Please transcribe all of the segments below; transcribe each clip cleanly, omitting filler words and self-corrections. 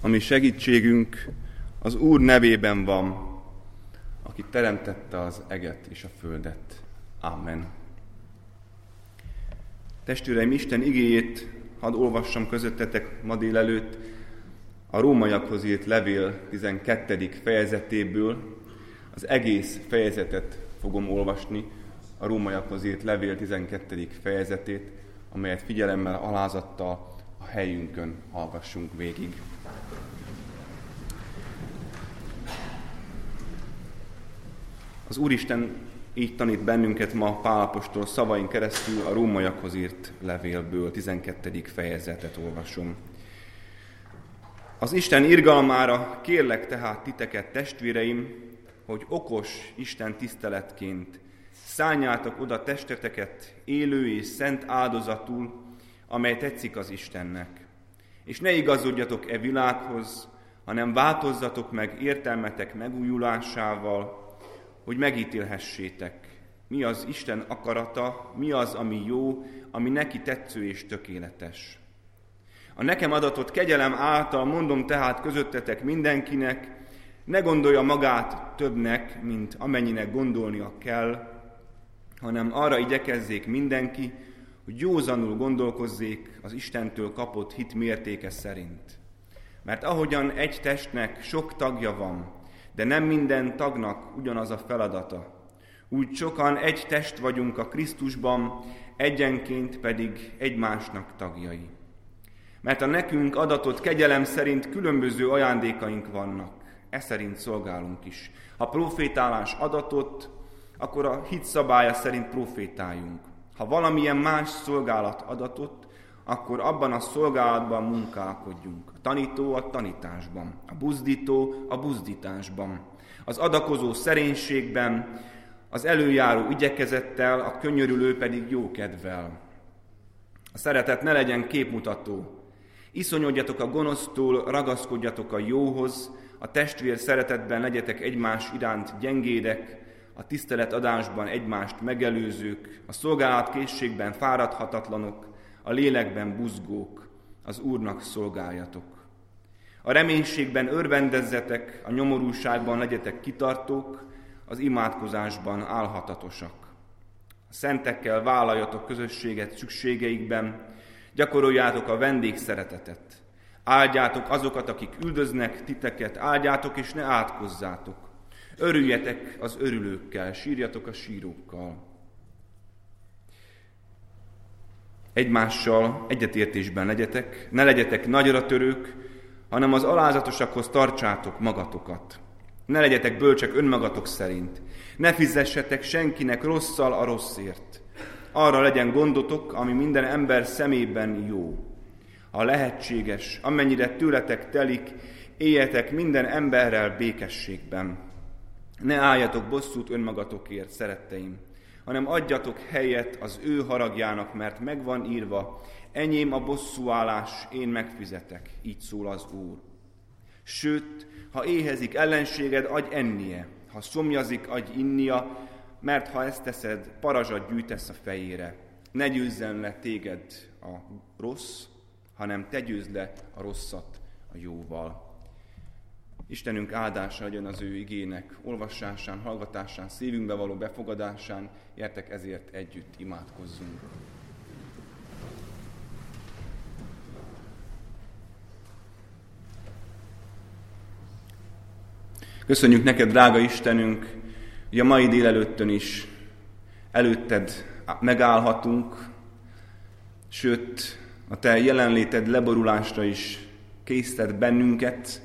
ami segítségünk az Úr nevében van, aki teremtette az eget és a földet. Amen. Testvéreim, Isten igéjét hadd olvassam közöttetek ma délelőtt a Rómaiakhoz írt levél 12. fejezetéből. Az egész fejezetet fogom olvasni, a Rómaiakhoz írt levél 12. fejezetét, amelyet figyelemmel, alázattal a helyünkön hallgassunk végig. Az Úristen így tanít bennünket ma Pál apostol szavain keresztül a Rómaiakhoz írt levélből, 12. fejezetet olvasom. Az Isten irgalmára kérlek tehát titeket, testvéreim, hogy okos Isten tiszteletként szálljátok oda testeteket élő és szent áldozatul, amely tetszik az Istennek. És ne igazodjatok e világhoz, hanem változzatok meg értelmetek megújulásával, hogy megítélhessétek, mi az Isten akarata, mi az, ami jó, ami neki tetsző és tökéletes. A nekem adatott kegyelem által mondom tehát közöttetek mindenkinek, ne gondolja magát többnek, mint amennyinek gondolnia kell, hanem arra igyekezzék mindenki, hogy józanul gondolkozzék az Istentől kapott hit mértéke szerint. Mert ahogyan egy testnek sok tagja van, de nem minden tagnak ugyanaz a feladata, úgy sokan egy test vagyunk a Krisztusban, egyenként pedig egymásnak tagjai. Mert a nekünk adatott kegyelem szerint különböző ajándékaink vannak, e szerint szolgálunk is. Ha profétálás adatott, akkor a hit szabálya szerint profétáljunk. Ha valamilyen más szolgálat adatott, akkor abban a szolgálatban munkálkodjunk. A tanító a tanításban, a buzdító a buzdításban, az adakozó szerénységben, az előjáró igyekezettel, a könyörülő pedig jókedvvel. A szeretet ne legyen képmutató. Iszonyodjatok a gonosztól, ragaszkodjatok a jóhoz, a testvér szeretetben legyetek egymás iránt gyengédek, a tiszteletadásban egymást megelőzők, a szolgálatkészségben fáradhatatlanok, a lélekben buzgók, az Úrnak szolgáljatok. A reménységben örvendezzetek, a nyomorúságban legyetek kitartók, az imádkozásban álhatatosak. A szentekkel vállaljatok közösséget szükségeikben, gyakoroljátok a vendégszeretetet. Áldjátok azokat, akik üldöznek titeket, áldjátok és ne átkozzátok. Örüljetek az örülőkkel, sírjatok a sírókkal. Egymással egyetértésben legyetek, ne legyetek nagyra törők, hanem az alázatosakhoz tartsátok magatokat. Ne legyetek bölcsek önmagatok szerint. Ne fizessetek senkinek rosszal a rosszért. Arra legyen gondotok, ami minden ember szemében jó. Ha lehetséges, amennyire tőletek telik, éljetek minden emberrel békességben. Ne álljatok bosszút önmagatokért, szeretteim, hanem adjatok helyet az ő haragjának, mert megvan írva, enyém a bosszúállás, én megfizetek, így szól az Úr. Sőt, ha éhezik ellenséged, adj ennie, ha szomjazik, adj innia, mert ha ezt teszed, parazsat gyűjtesz a fejére. Ne győzzen le téged a rossz, hanem te győzd le a rosszat a jóval. Istenünk áldása legyen az ő igének olvasásán, hallgatásán, szívünkbe való befogadásán, gyertek ezért együtt imádkozzunk. Köszönjük neked, drága Istenünk, hogy a mai délelőttön is előtted megállhatunk, sőt, a te jelenléted leborulásra is késztet bennünket,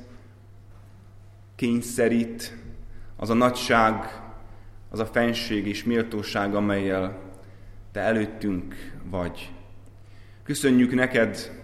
kényszerít az a nagyság, az a fennség és méltóság, amellyel te előttünk vagy. Köszönjük neked,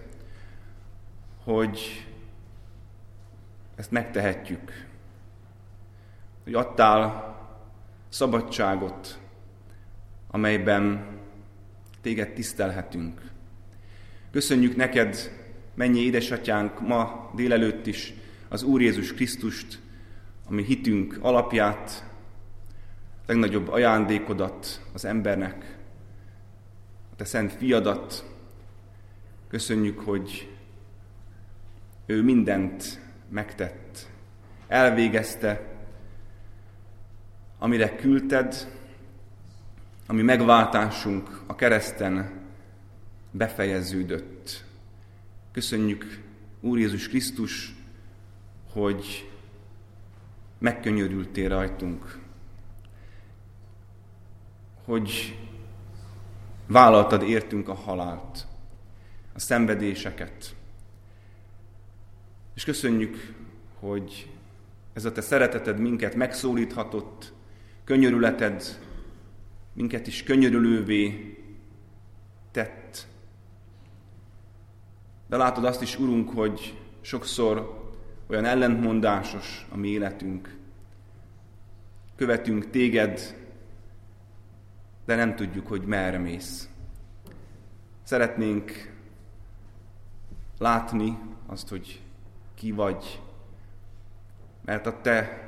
hogy ezt megtehetjük, hogy adtál szabadságot, amelyben téged tisztelhetünk. Köszönjük neked, mennyi édesatyánk, ma délelőtt is az Úr Jézus Krisztust, ami hitünk alapját, legnagyobb ajándékodat az embernek, a te szent fiadat. Köszönjük, hogy ő mindent megtett, elvégezte, amire küldted, ami megváltásunk a kereszten befejeződött. Köszönjük, Úr Jézus Krisztus, hogy megkönyörültél rajtunk, hogy vállaltad értünk a halált, a szenvedéseket. És köszönjük, hogy ez a te szereteted minket megszólíthatott, könyörületed minket is könyörülővé tett. De látod azt is, Urunk, hogy sokszor olyan ellentmondásos a mi életünk. Követünk téged, de nem tudjuk, hogy merre mész. Szeretnénk látni azt, hogy ki vagy, mert a te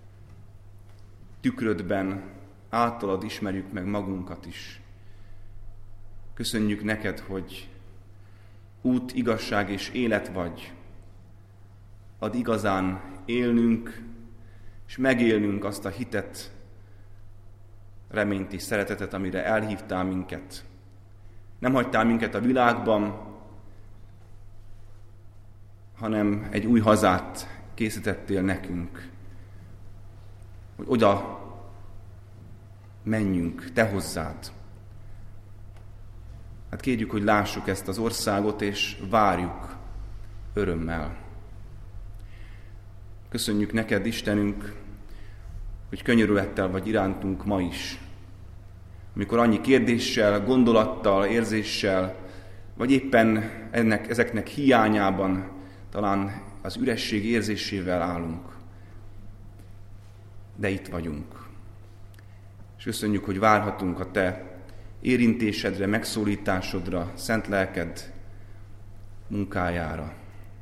tükrödben általad ismerjük meg magunkat is. Köszönjük neked, hogy út, igazság és élet vagy. Ad igazán élnünk, és megélnünk azt a hitet, reményt és szeretetet, amire elhívtál minket. Nem hagytál minket a világban, hanem egy új hazát készítettél nekünk, hogy oda menjünk, te hozzád. Hát kérjük, hogy lássuk ezt az országot, és várjuk örömmel. Köszönjük neked, Istenünk, hogy könyörülettel vagy irántunk ma is. Amikor annyi kérdéssel, gondolattal, érzéssel, vagy éppen ezeknek hiányában talán az üresség érzésével állunk. De itt vagyunk. És köszönjük, hogy várhatunk a te érintésedre, megszólításodra, szent lelked munkájára.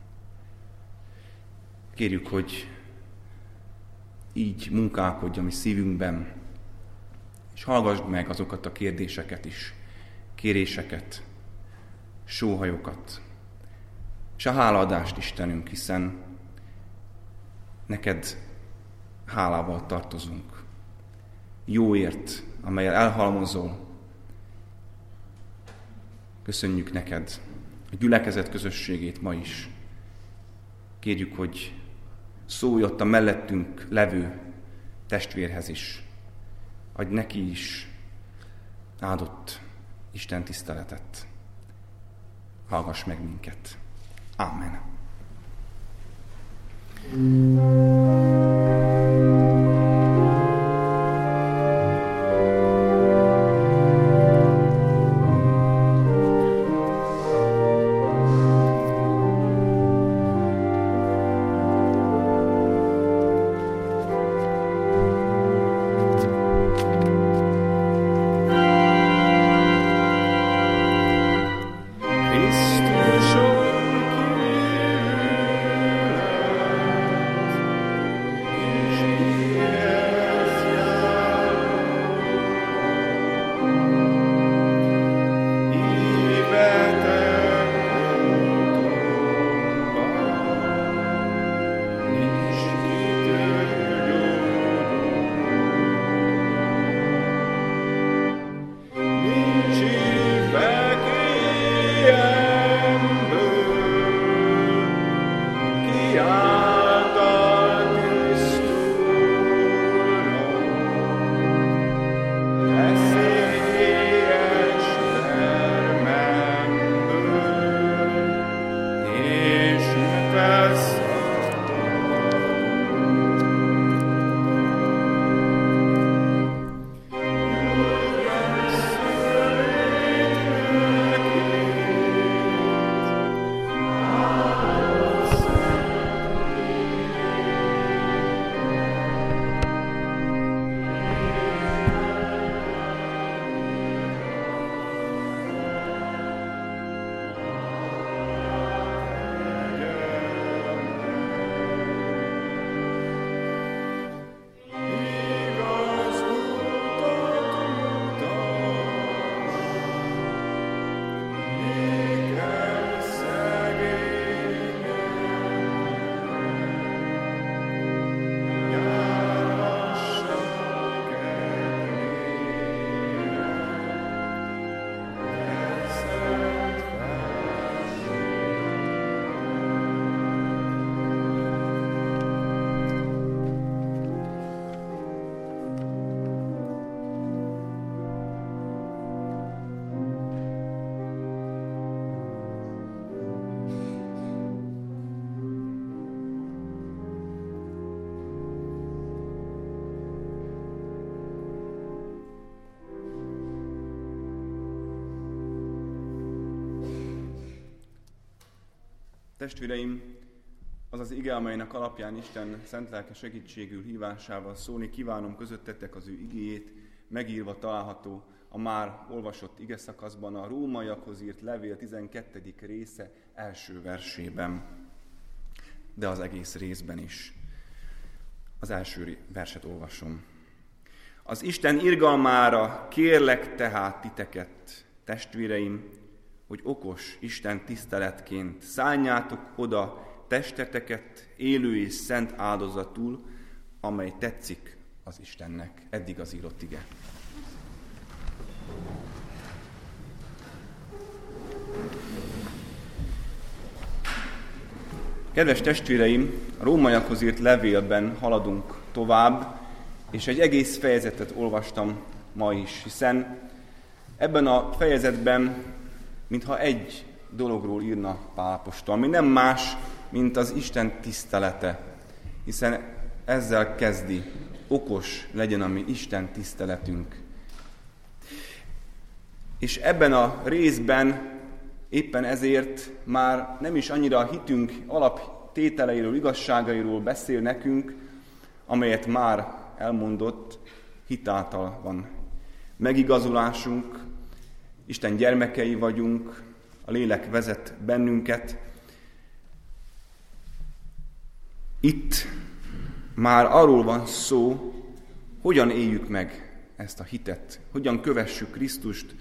Kérjük, hogy így munkálkodj a mi szívünkben, és hallgassd meg azokat a kérdéseket is, kéréseket, sóhajokat, és a hálaadást, Istenünk, hiszen neked hálával tartozunk. Jóért, amellyel elhalmozol. Köszönjük neked a gyülekezet közösségét ma is. Kérjük, hogy szólj ott a mellettünk levő testvérhez is. Adj neki is áldott Isten tiszteletet. Hallgass meg minket. Amen. Testvéreim, az az ige, amelynek alapján Isten szent lelke segítségül hívásával szólni kívánom közöttetek az ő igéjét, megírva található a már olvasott igeszakaszban, a Rómaiakhoz írt levél 12. része első versében, de az egész részben is. Az első verset olvasom. Az Isten irgalmára kérlek tehát titeket, testvéreim, hogy okos Isten tiszteletként szálljátok oda testeteket élő és szent áldozatul, amely tetszik az Istennek. Eddig az írott ige. Kedves testvéreim, a Rómaiakhoz írt levélben haladunk tovább, és egy egész fejezetet olvastam ma is, hiszen ebben a fejezetben mintha egy dologról írna Pál apostol, ami nem más, mint az Isten tisztelete, hiszen ezzel kezdi, okos legyen a mi Isten tiszteletünk. És ebben a részben éppen ezért már nem is annyira a hitünk alaptételeiről, igazságairól beszél nekünk, amelyet már elmondott, hitáltal van megigazulásunk, Isten gyermekei vagyunk, a lélek vezet bennünket. Itt már arról van szó, hogyan éljük meg ezt a hitet, hogyan kövessük Krisztust,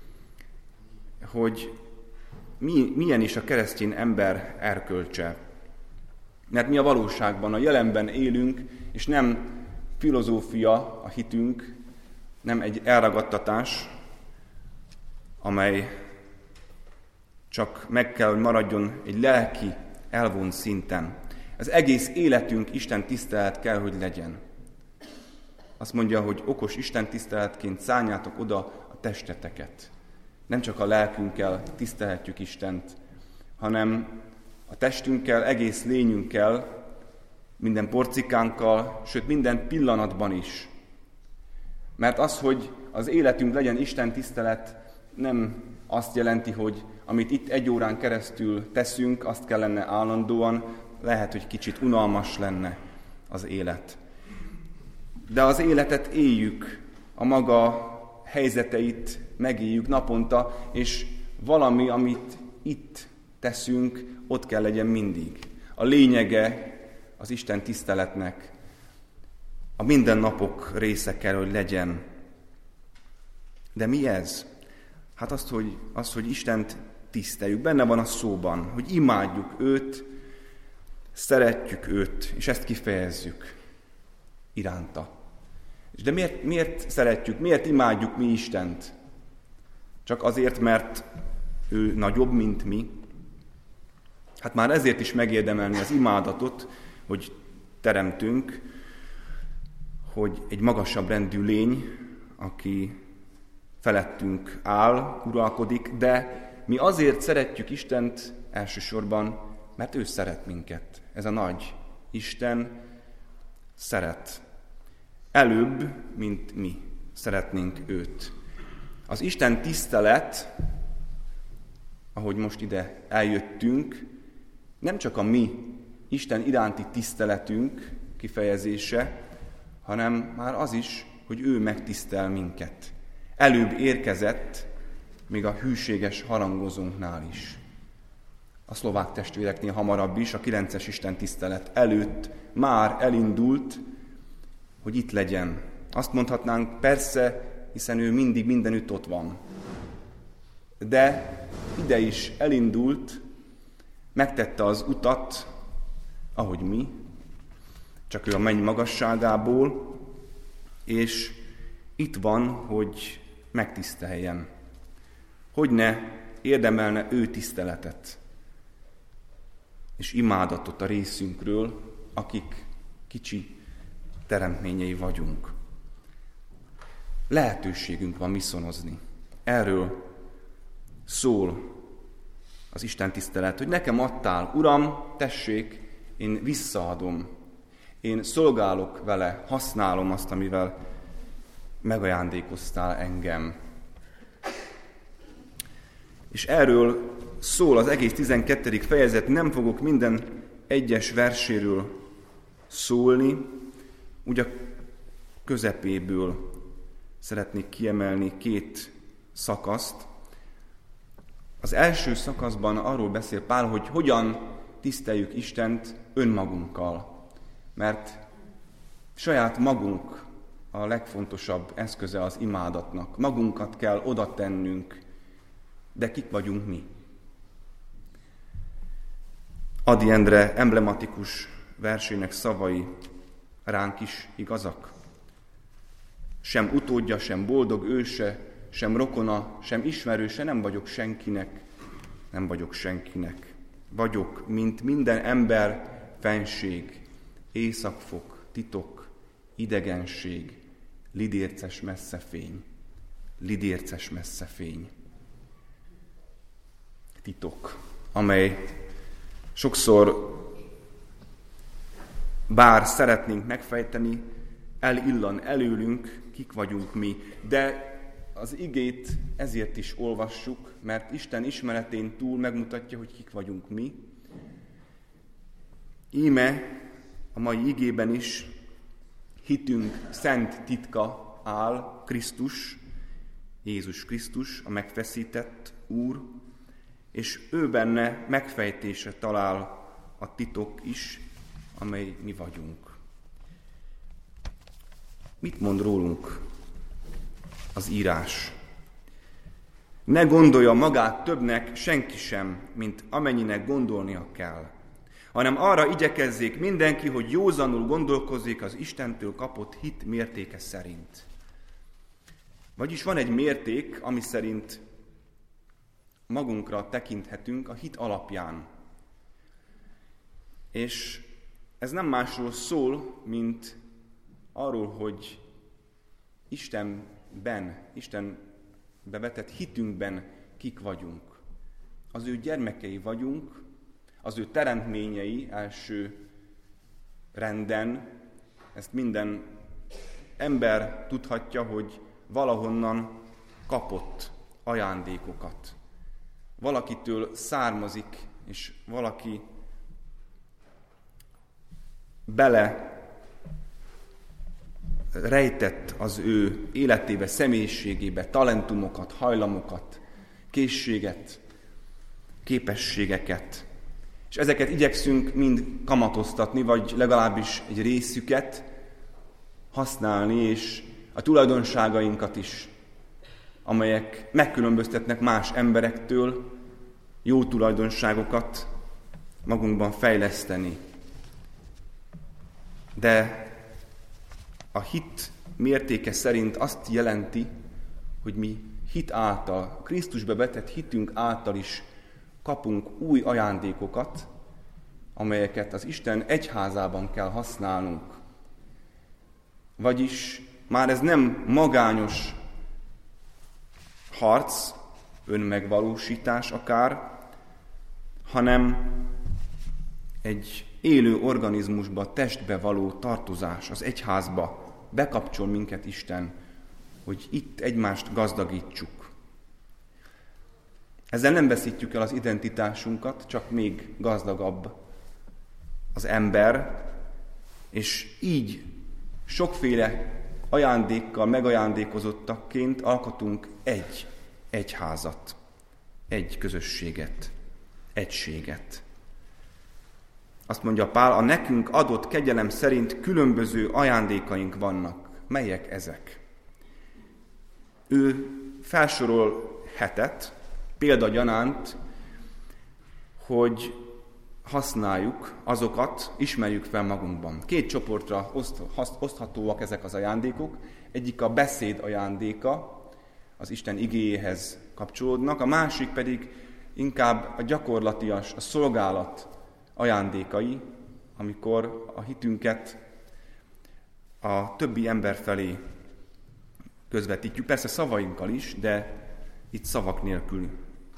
hogy milyen is a keresztény ember erkölcse. Mert mi a valóságban, a jelenben élünk, és nem filozófia a hitünk, nem egy elragadtatás, amely csak meg kell, hogy maradjon egy lelki, elvont szinten. Az egész életünk Isten tisztelet kell, hogy legyen. Azt mondja, hogy okos Isten tiszteletként szálljátok oda a testeteket. Nem csak a lelkünkkel tisztelhetjük Istent, hanem a testünkkel, egész lényünkkel, minden porcikánkkal, sőt minden pillanatban is. Mert az, hogy az életünk legyen Isten tisztelet, nem azt jelenti, hogy amit itt egy órán keresztül teszünk, azt kellene állandóan, lehet, hogy kicsit unalmas lenne az élet. De az életet éljük, a maga helyzeteit megéljük naponta, és valami, amit itt teszünk, ott kell legyen mindig. A lényege az Isten tiszteletnek a mindennapok része kell, hogy legyen. De mi ez? Hát az, hogy Istent tiszteljük. Benne van a szóban, hogy imádjuk őt, szeretjük őt, és ezt kifejezzük iránta. De miért szeretjük, miért imádjuk mi Istent? Csak azért, mert ő nagyobb, mint mi? Hát már ezért is megérdemelni az imádatot, hogy teremtünk, hogy egy magasabb rendű lény, aki felettünk áll, uralkodik, de mi azért szeretjük Istent elsősorban, mert ő szeret minket. Ez a nagy Isten szeret. Előbb, mint mi szeretnénk őt. Az Isten tisztelet, ahogy most ide eljöttünk, nem csak a mi Isten iránti tiszteletünk kifejezése, hanem már az is, hogy ő megtisztel minket. Előbb érkezett, még a hűséges harangozónknál is. A szlovák testvéreknél hamarabb is, a 9-es Isten tisztelet előtt már elindult, hogy itt legyen. Azt mondhatnánk, persze, hiszen ő mindig mindenütt ott van. De ide is elindult, megtette az utat, ahogy mi, csak ő a menny magasságából, és itt van, hogy megtiszteljen. Hogy ne érdemelne ő tiszteletet és imádatot a részünkről, akik kicsi teremtményei vagyunk. Lehetőségünk van misszonozni. Erről szól az Isten tisztelet, hogy nekem adtál, Uram, tessék, én visszaadom. Én szolgálok vele, használom azt, amivel megajándékoztál engem. És erről szól az egész 12. fejezet, nem fogok minden egyes verséről szólni, úgy a közepéből szeretnék kiemelni 2 szakaszt. Az első szakaszban arról beszél Pál, hogy hogyan tiszteljük Istent önmagunkkal, mert saját magunk a legfontosabb eszköze az imádatnak. Magunkat kell oda tennünk, de kik vagyunk mi? Ady Endre emblematikus versének szavai ránk is igazak. Sem utódja, sem boldog őse, sem rokona, sem ismerőse, nem vagyok senkinek. Vagyok, mint minden ember, fenség, északfok, titok, idegenség, lidérces messze fény. Titok, amely sokszor, bár szeretnénk megfejteni, elillan előlünk, kik vagyunk mi. De az igét ezért is olvassuk, mert Isten ismeretén túl megmutatja, hogy kik vagyunk mi. Íme a mai igében is hitünk szent titka áll, Krisztus, Jézus Krisztus, a megfeszített Úr, és ő benne megfejtésre talál a titok is, amely mi vagyunk. Mit mond rólunk az írás? Ne gondolja magát többnek senki sem, mint amennyinek gondolnia kell, hanem arra igyekezzék mindenki, hogy józanul gondolkozzék az Istentől kapott hit mértéke szerint. Vagyis van egy mérték, ami szerint magunkra tekinthetünk a hit alapján. És ez nem másról szól, mint arról, hogy Istenbe vetett hitünkben kik vagyunk. Az ő gyermekei vagyunk, az ő teremtményei első renden. Ezt minden ember tudhatja, hogy valahonnan kapott ajándékokat. Valakitől származik, és valaki bele rejtett az ő életébe, személyiségébe talentumokat, hajlamokat, készséget, képességeket. És ezeket igyekszünk mind kamatoztatni, vagy legalábbis egy részüket használni, és a tulajdonságainkat is, amelyek megkülönböztetnek más emberektől, jó tulajdonságokat magunkban fejleszteni. De a hit mértéke szerint azt jelenti, hogy mi hit által, Krisztusbe vetett hitünk által is kapunk új ajándékokat, amelyeket az Isten egyházában kell használnunk. Vagyis már ez nem magányos harc, önmegvalósítás akár, hanem egy élő organizmusba, testbe való tartozás, az egyházba bekapcsol minket Isten, hogy itt egymást gazdagítsuk. Ezzel nem veszítjük el az identitásunkat, csak még gazdagabb az ember, és így sokféle ajándékkal megajándékozottakként alkotunk egy egyházat, egy közösséget, egységet. Azt mondja Pál, a nekünk adott kegyelem szerint különböző ajándékaink vannak. Melyek ezek? Ő felsorol 7 példagyanánt, hogy használjuk azokat, ismerjük fel magunkban. 2 csoportra oszthatóak ezek az ajándékok. Egyik a beszéd ajándéka, az Isten igéjéhez kapcsolódnak, a másik pedig inkább a gyakorlatias, a szolgálat ajándékai, amikor a hitünket a többi ember felé közvetítjük, persze szavainkkal is, de itt szavak nélkül.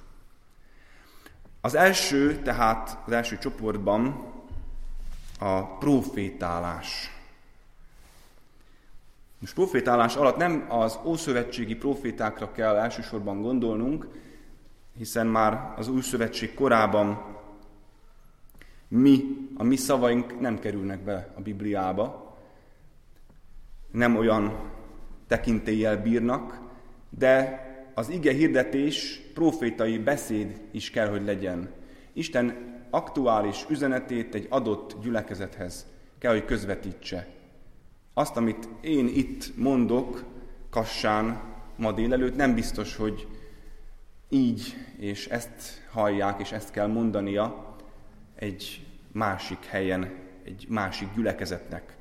Az első csoportban a profétálás. Most profétálás alatt nem az ószövetségi profétákra kell elsősorban gondolnunk, hiszen már az Új Szövetség korában a mi szavaink nem kerülnek be a Bibliába, nem olyan tekintéllyel bírnak, de az ige hirdetés profétai beszéd is kell, hogy legyen. Isten aktuális üzenetét egy adott gyülekezethez kell, hogy közvetítse. Azt, amit én itt mondok Kassán ma délelőtt, nem biztos, hogy így, és ezt hallják, és ezt kell mondania egy másik helyen, egy másik gyülekezetnek,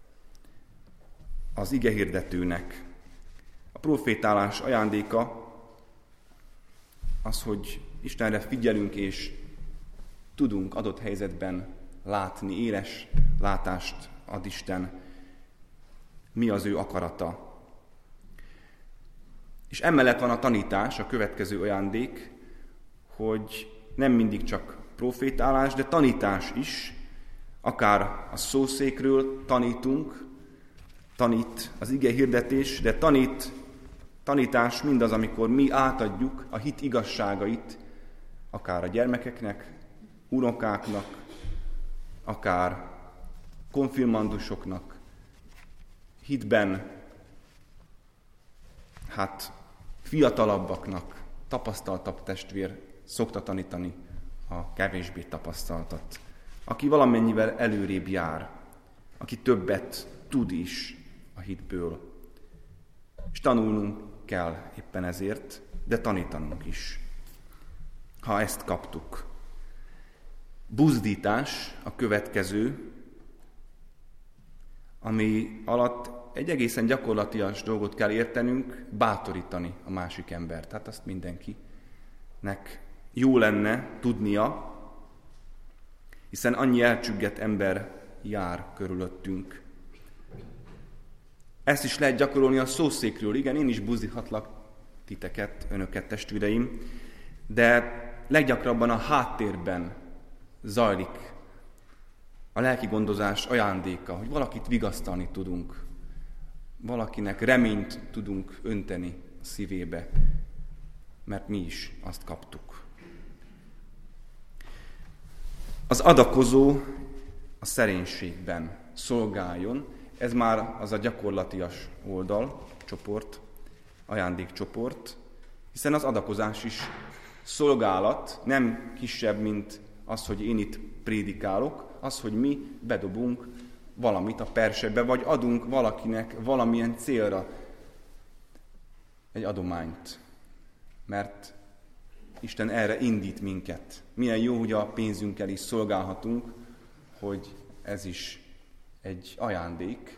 az igehirdetőnek. A profétálás ajándéka az, hogy Istenre figyelünk, és tudunk adott helyzetben látni, éles látást ad Isten, mi az ő akarata. És emellett van a tanítás, a következő ajándék, hogy nem mindig csak profétálás, de tanítás is, akár a szószékről tanít az ige hirdetés, de tanítás mindaz, amikor mi átadjuk a hit igazságait, akár a gyermekeknek, unokáknak, akár konfirmandusoknak, hitben, fiatalabbaknak, tapasztaltabb testvér szokta tanítani a kevésbé tapasztaltat, aki valamennyivel előrébb jár, aki többet tud is a hitből. És tanulnunk kell éppen ezért, de tanítanunk is, ha ezt kaptuk. Buzdítás a következő, ami alatt egy egészen gyakorlatias dolgot kell értenünk, bátorítani a másik embert. Tehát azt mindenkinek jó lenne tudnia, hiszen annyi elcsüggett ember jár körülöttünk. Ezt is lehet gyakorolni a szószékről. Igen, én is buzdíthatlak titeket, önöket, testvéreim, de leggyakrabban a háttérben zajlik a lelki gondozás ajándéka, hogy valakit vigasztalni tudunk, valakinek reményt tudunk önteni a szívébe, mert mi is azt kaptuk. Az adakozó a szerénységben szolgáljon, ez már az a gyakorlatias oldal, csoport, ajándékcsoport, hiszen az adakozás is szolgálat, nem kisebb, mint az, hogy én itt prédikálok, az, hogy mi bedobunk valamit a persebe, vagy adunk valakinek valamilyen célra egy adományt. Mert Isten erre indít minket. Milyen jó, hogy a pénzünkkel is szolgálhatunk, hogy ez is egy ajándék,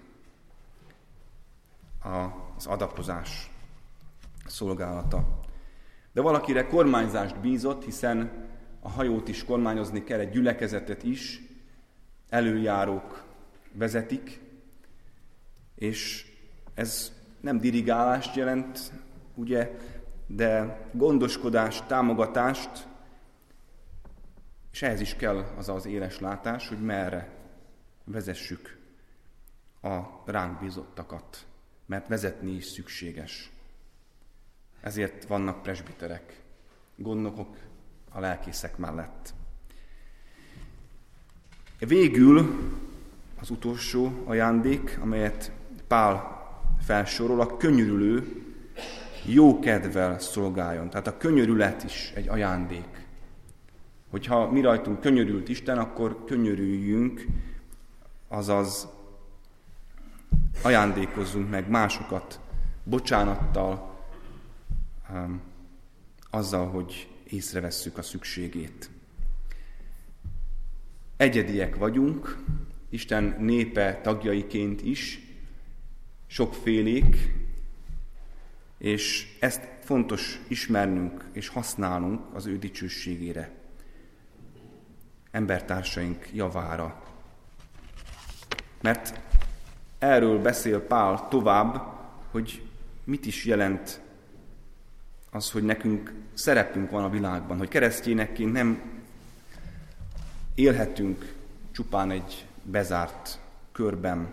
az adakozás szolgálata. De valakire kormányzást bízott, hiszen a hajót is kormányozni kell, egy gyülekezetet is, előjárók vezetik, és ez nem dirigálást jelent, ugye, de gondoskodást, támogatást, és ehhez is kell az éles látás, hogy merre vezessük a ránk bízottakat, mert vezetni is szükséges. Ezért vannak presbiterek, gondnokok a lelkészek mellett. Végül az utolsó ajándék, amelyet Pál felsorol, a könyörülő jó kedvvel szolgáljon. Tehát a könyörület is egy ajándék. Hogyha mi rajtunk könyörült Isten, akkor könyörüljünk, azaz ajándékozzunk meg másokat bocsánattal, azzal, hogy észrevesszük a szükségét. Egyediek vagyunk, Isten népe tagjaiként is, sokfélék, és ezt fontos ismernünk és használnunk az ő dicsőségére, embertársaink javára. Mert erről beszél Pál tovább, hogy mit is jelent az, hogy nekünk szerepünk van a világban, hogy keresztényekként nem élhetünk csupán egy bezárt körben.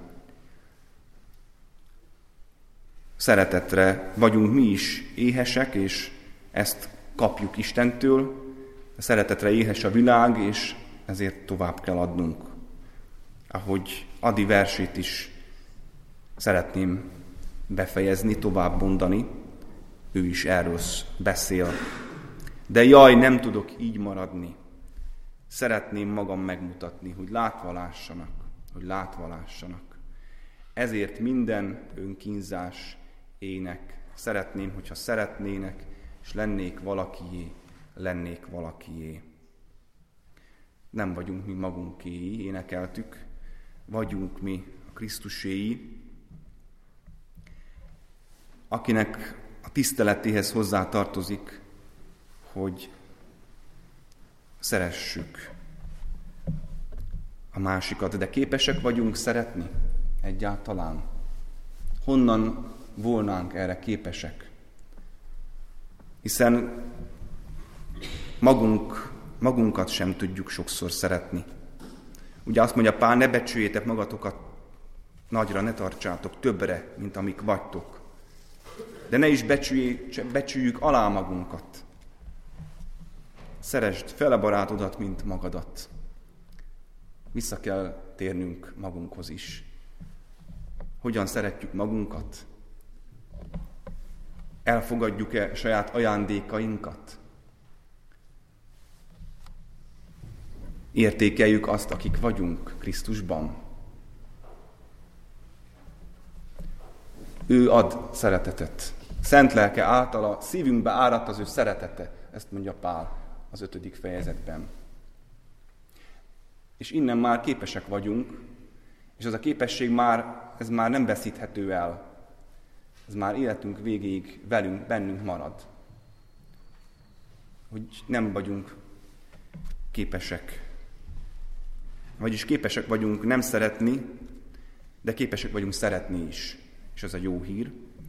Szeretetre vagyunk mi is éhesek, és ezt kapjuk Istentől, a szeretetre éhes a világ, és ezért tovább kell adnunk. Ahogy Adi versét is szeretném befejezni, tovább mondani, ő is erről beszél. De jaj, nem tudok így maradni. Szeretném magam megmutatni, hogy látva lássanak. Ezért minden önkínzás ének. Szeretném, hogyha szeretnének, és lennék valakié. Nem vagyunk mi magunkéi, énekeltük, vagyunk mi a Krisztuséi, akinek a tiszteletéhez hozzá tartozik, hogy szeressük a másikat, de képesek vagyunk szeretni egyáltalán? Honnan volnánk erre képesek? Hiszen magunkat sem tudjuk sokszor szeretni. Ugye azt mondja Pál, ne becsüljétek magatokat nagyra, ne tartsátok többre, mint amik vagytok. De ne is becsüljük alá magunkat. Szeresd fele barátodat, mint magadat. Vissza kell térnünk magunkhoz is. Hogyan szeretjük magunkat? Elfogadjuk-e saját ajándékainkat? Értékeljük azt, akik vagyunk Krisztusban? Ő ad szeretetet. Szent lelke általa szívünkbe áradt az ő szeretete. Ezt mondja Pál az 5. fejezetben. És innen már képesek vagyunk, és az a képesség ez már nem veszíthető el. Ez már életünk végéig bennünk marad. Hogy nem vagyunk képesek. Vagyis képesek vagyunk nem szeretni, de képesek vagyunk szeretni is. És ez a jó hír,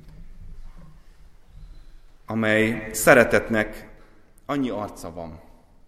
amely szeretetnek annyi arca van.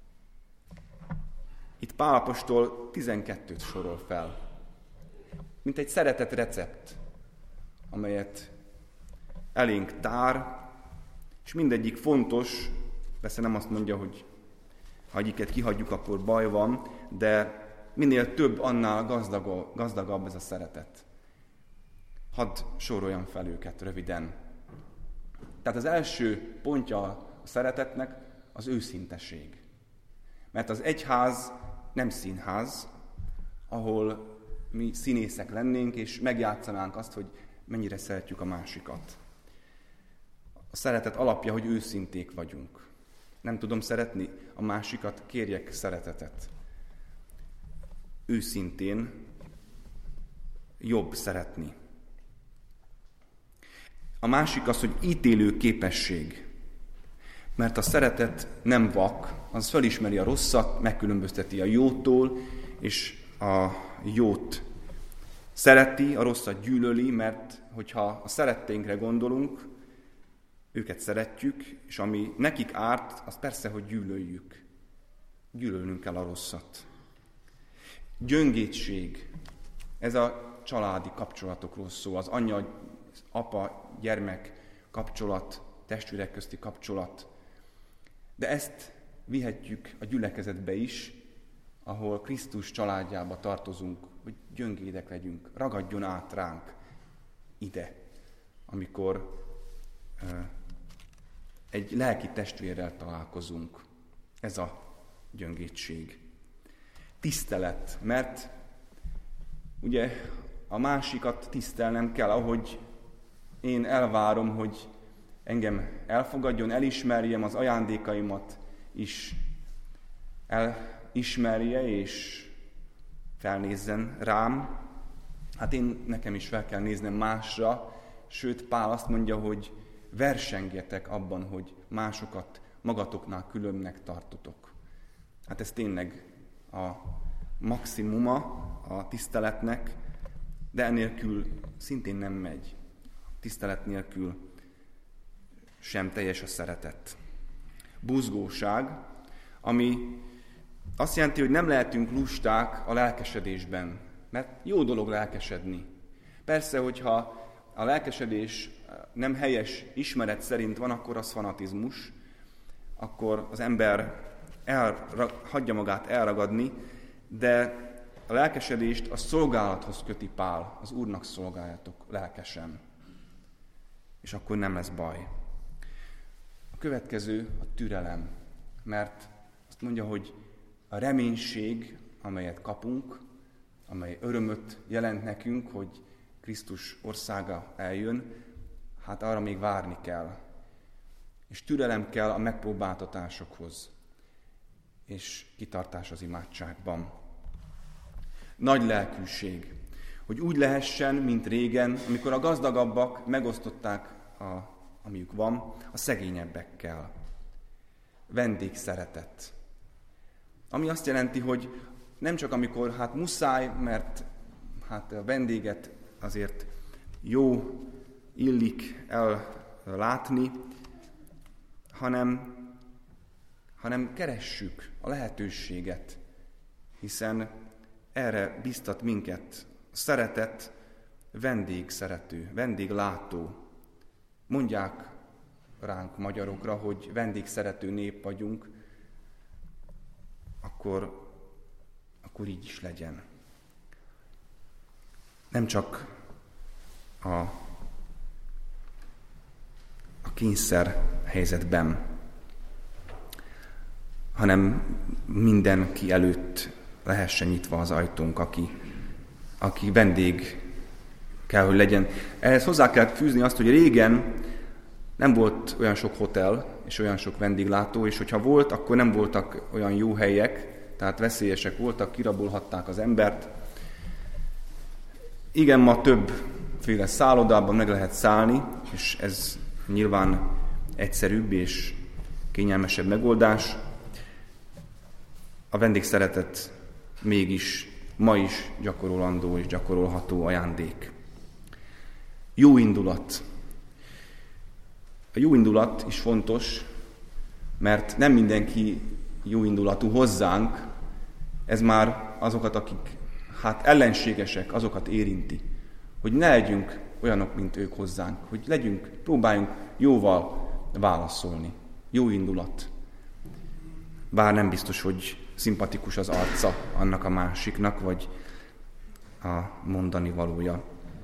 Itt Pál apostol 12-t sorol fel, mint egy szeretet recept, amelyet elénk tár, és mindegyik fontos, persze nem azt mondja, hogy ha egyiket kihagyjuk, akkor baj van, de minél több, annál gazdagabb ez a szeretet. Hadd soroljam fel őket röviden. Tehát az első pontja a szeretetnek az őszinteség. Mert az egyház nem színház, ahol mi színészek lennénk, és megjátszanánk azt, hogy mennyire szeretjük a másikat. A szeretet alapja, hogy őszinték vagyunk. Nem tudom szeretni a másikat, kérjek szeretetet. Őszintén jobb szeretni. A másik az, hogy ítélő képesség. Mert a szeretet nem vak, az felismeri a rosszat, megkülönbözteti a jótól, és a jót szereti, a rosszat gyűlöli, mert hogyha a szeretteinkre gondolunk, őket szeretjük, és ami nekik árt, az persze, hogy gyűlöljük. Gyűlölnünk kell a rosszat. Gyöngétség. Ez a családi kapcsolatokról szól, az anya, apa, gyermek kapcsolat, testvérek közti kapcsolat. De ezt vihetjük a gyülekezetbe is, ahol Krisztus családjába tartozunk, hogy gyöngédek legyünk, ragadjon át ránk ide, amikor egy lelki testvérrel találkozunk. Ez a gyöngétség. Tisztelet, mert ugye a másikat tisztelnem kell, ahogy én elvárom, hogy engem elfogadjon, elismerjem, az ajándékaimat is elismerje, és felnézzen rám. Hát nekem is fel kell néznem másra, sőt Pál azt mondja, hogy versengjetek abban, hogy másokat magatoknál különbnek tartotok. Hát ez tényleg a maximuma a tiszteletnek, de enélkül szintén nem megy. Tisztelet nélkül sem teljes a szeretet. Buzgóság, ami azt jelenti, hogy nem lehetünk lusták a lelkesedésben, mert jó dolog lelkesedni. Persze, hogyha a lelkesedés nem helyes ismeret szerint van, akkor az fanatizmus, akkor az ember hagyja magát elragadni, de a lelkesedést a szolgálathoz köti Pál, az Úrnak szolgáljatok lelkesen. És akkor nem lesz baj. A következő a türelem, mert azt mondja, hogy a reménység, amelyet kapunk, amely örömöt jelent nekünk, hogy Krisztus országa eljön, hát arra még várni kell. És türelem kell a megpróbáltatásokhoz, és kitartás az imádságban. Nagy lelkűség, hogy úgy lehessen, mint régen, amikor a gazdagabbak megosztották, amiük van, a szegényebbekkel. Vendégszeretet. Ami azt jelenti, hogy nem csak amikor muszáj, mert a vendéget azért jó illik ellátni, hanem keressük a lehetőséget, hiszen erre biztat minket a szeretet vendégszerető, vendéglátó. Mondják ránk magyarokra, hogy vendégszerető nép vagyunk, akkor így is legyen. Nem csak a kényszer helyzetben, hanem mindenki előtt lehessen nyitva az ajtónk, aki vendég kell, hogy legyen. Ehhez hozzá kell fűzni azt, hogy régen nem volt olyan sok hotel és olyan sok vendéglátó, és hogyha volt, akkor nem voltak olyan jó helyek, tehát veszélyesek voltak, kirabolhatták az embert. Igen, ma többféle szállodában meg lehet szállni, és ez nyilván egyszerűbb és kényelmesebb megoldás. A vendégszeretet mégis ma is gyakorolandó és gyakorolható ajándék. Jó indulat. A jó indulat is fontos, mert nem mindenki jó indulatú hozzánk, ez már azokat, akik ellenségesek, azokat érinti. Hogy ne legyünk olyanok, mint ők hozzánk, hogy próbáljunk jóval válaszolni. Jó indulat. Bár nem biztos, hogy szimpatikus az arca annak a másiknak, vagy a mondani valója.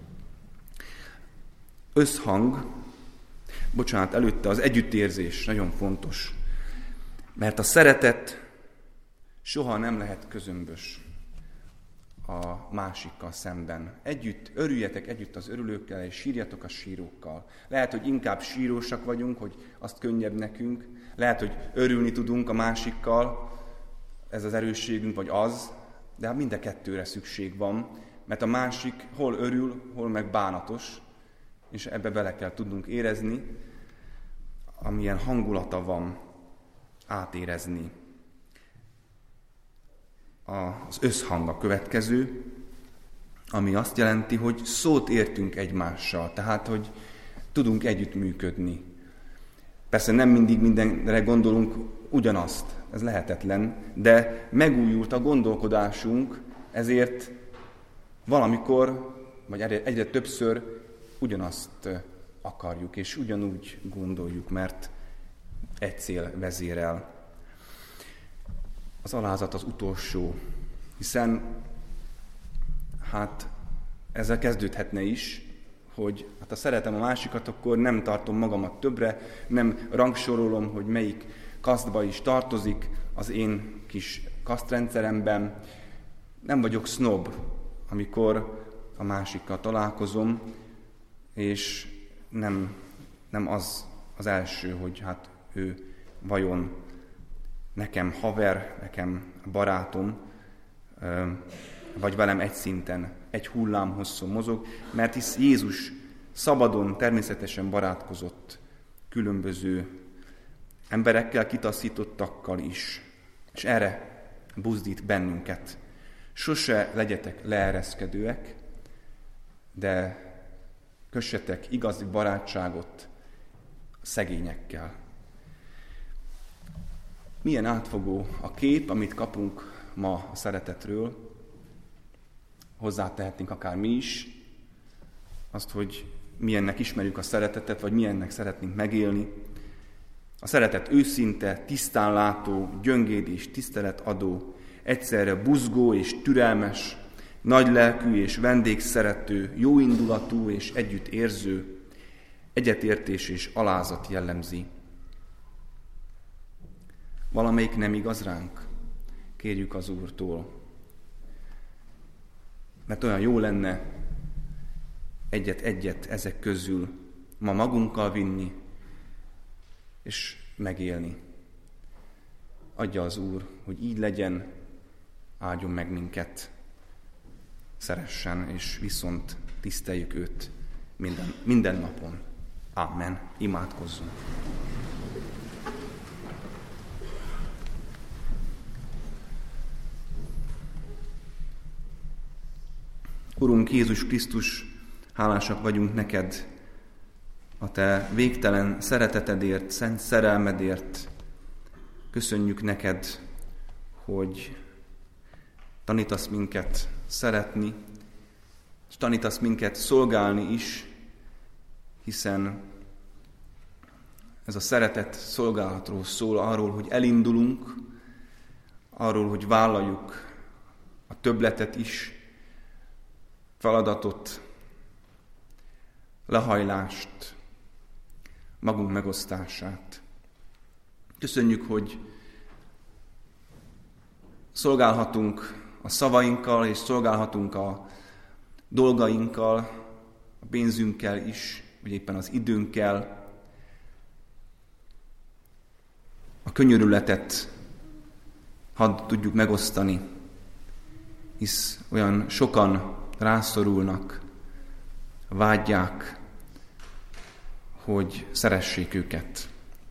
Összhang, előtte az együttérzés nagyon fontos, mert a szeretet soha nem lehet közömbös a másikkal szemben. Örüljetek együtt az örülőkkel, és sírjatok a sírókkal. Lehet, hogy inkább sírósak vagyunk, hogy azt könnyebb nekünk. Lehet, hogy örülni tudunk a másikkal, ez az erősségünk, vagy az, de mind a kettőre szükség van, mert a másik hol örül, hol meg bánatos, és ebbe bele kell tudnunk érezni, amilyen hangulata van, átérezni. Az összhang a következő, ami azt jelenti, hogy szót értünk egymással, tehát, hogy tudunk együttműködni. Persze nem mindig mindenre gondolunk ugyanazt, ez lehetetlen, de megújult a gondolkodásunk, ezért valamikor, vagy egyre többször ugyanazt akarjuk, és ugyanúgy gondoljuk, mert egy cél vezérel. Az alázat az utolsó, hiszen ezzel kezdődhetne is, hogy ha szeretem a másikat, akkor nem tartom magamat többre, nem rangsorolom, hogy melyik kasztba is tartozik az én kis kasztrendszeremben. Nem vagyok sznob, amikor a másikkal találkozom, és nem az első, hogy ő vajon nekem haver, nekem barátom, vagy velem egy szinten, egy hullámhosszon mozog, mert hisz Jézus szabadon, természetesen barátkozott különböző emberekkel, kitaszítottakkal is. És erre buzdít bennünket. Sose legyetek leereszkedőek, de kössetek igazi barátságot szegényekkel. Milyen átfogó a kép, amit kapunk ma a szeretetről. Hozzátehetnénk akár mi is azt, hogy milyennek ismerjük a szeretetet, vagy milyennek szeretnénk megélni. A szeretet őszinte, tisztánlátó, gyöngéd és tiszteletadó, egyszerre buzgó és türelmes, nagylelkű és vendégszerető, jóindulatú és együttérző, egyetértés és alázat jellemzi. Valamelyik nem igaz ránk? Kérjük az Úrtól. Mert olyan jó lenne egyet-egyet ezek közül ma magunkkal vinni és megélni. Adja az Úr, hogy így legyen, áldjon meg minket, szeressen, és viszont tiszteljük őt minden napon. Amen. Imádkozzunk. Urunk Jézus Krisztus, hálásak vagyunk neked a te végtelen szeretetedért, szent szerelmedért. Köszönjük neked, hogy tanítasz minket szeretni, és tanítasz minket szolgálni is, hiszen ez a szeretet szolgálatról szól, arról, hogy elindulunk, arról, hogy vállaljuk a többletet is, feladatot, lehajlást, magunk megosztását. Köszönjük, hogy szolgálhatunk a szavainkkal, és szolgálhatunk a dolgainkkal, a pénzünkkel is, vagy éppen az időnkkel. A könyörületet hadd tudjuk megosztani, hisz olyan sokan rászorulnak, vágyják, hogy szeressék őket.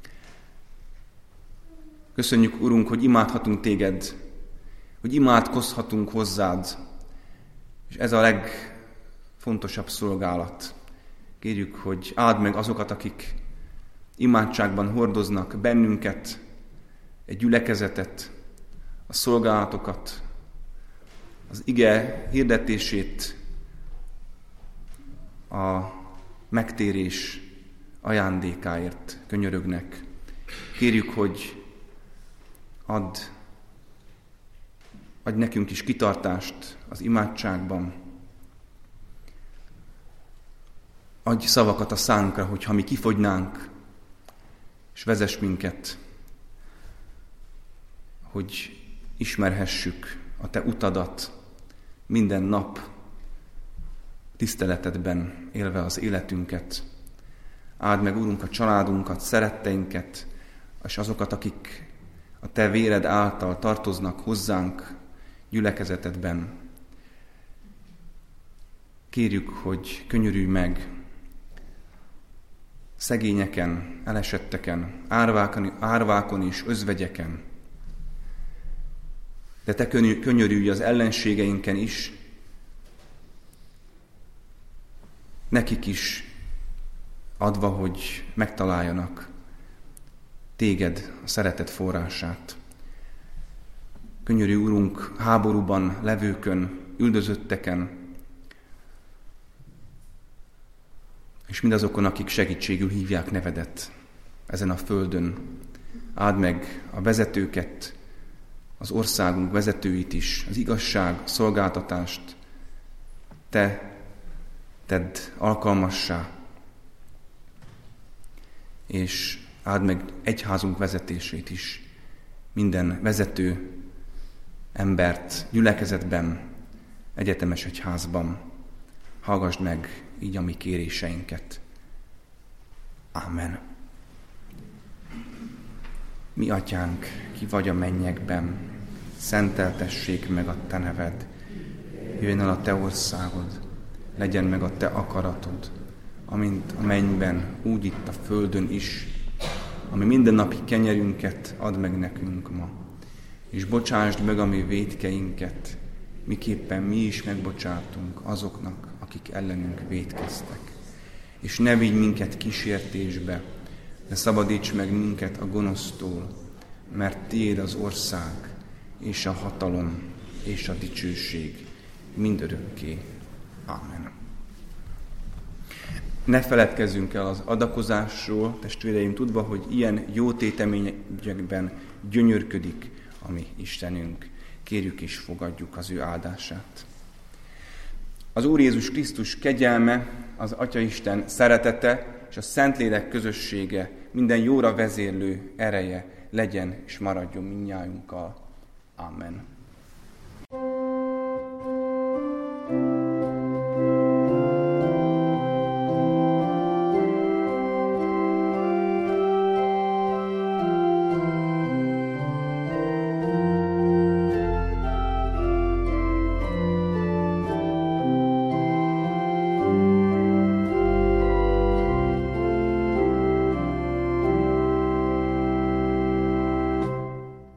Köszönjük, Urunk, hogy imádhatunk téged, hogy imádkozhatunk hozzád, és ez a legfontosabb szolgálat. Kérjük, hogy áld meg azokat, akik imádságban hordoznak bennünket, egy gyülekezetet, a szolgálatokat, az ige hirdetését, a megtérés ajándékáért könyörögnek. Kérjük, hogy adj nekünk is kitartást az imádságban. Adj szavakat a szánkra, hogyha mi kifogynánk, és vezess minket, hogy ismerhessük a te utadat minden nap, tiszteletedben élve az életünket. Áld meg, Urunk, a családunkat, szeretteinket, és azokat, akik a te véred által tartoznak hozzánk gyülekezetedben. Kérjük, hogy könyörülj meg szegényeken, elesetteken, árvákon és özvegyeken, de te könyörülj az ellenségeinken is, nekik is adva, hogy megtaláljanak téged, a szeretet forrását. Könyörülj, Urunk, háborúban levőkön, üldözötteken, és mindazokon, akik segítségül hívják nevedet ezen a földön. Áld meg a vezetőket, az országunk vezetőit is, az igazság, szolgáltatást. Te tedd alkalmassá, és áld meg egyházunk vezetését is, minden vezető embert gyülekezetben, egyetemes egyházban. Hallgassd meg így a mi kéréseinket. Ámen. Mi atyánk, ki vagy a mennyekben, szenteltessék meg a te neved. Jöjjön el a te országod, legyen meg a te akaratod, amint a mennyben, úgy itt a földön is. Ami mindennapi kenyerünket add meg nekünk ma, és bocsásd meg a mi vétkeinket, miképpen mi is megbocsátunk azoknak, akik ellenünk vétkeztek. És ne vigy minket kísértésbe, de szabadíts meg minket a gonosztól, mert tiéd az ország, és a hatalom, és a dicsőség mindörökké. Ámen. Ne feledkezzünk el az adakozásról, testvéreim, tudva, hogy ilyen jó téteményekben gyönyörködik a mi Istenünk. Kérjük és fogadjuk az ő áldását. Az Úr Jézus Krisztus kegyelme, az Atyaisten szeretete és a Szentlélek közössége, minden jóra vezérlő ereje legyen és maradjon mindnyájunkkal. Amen.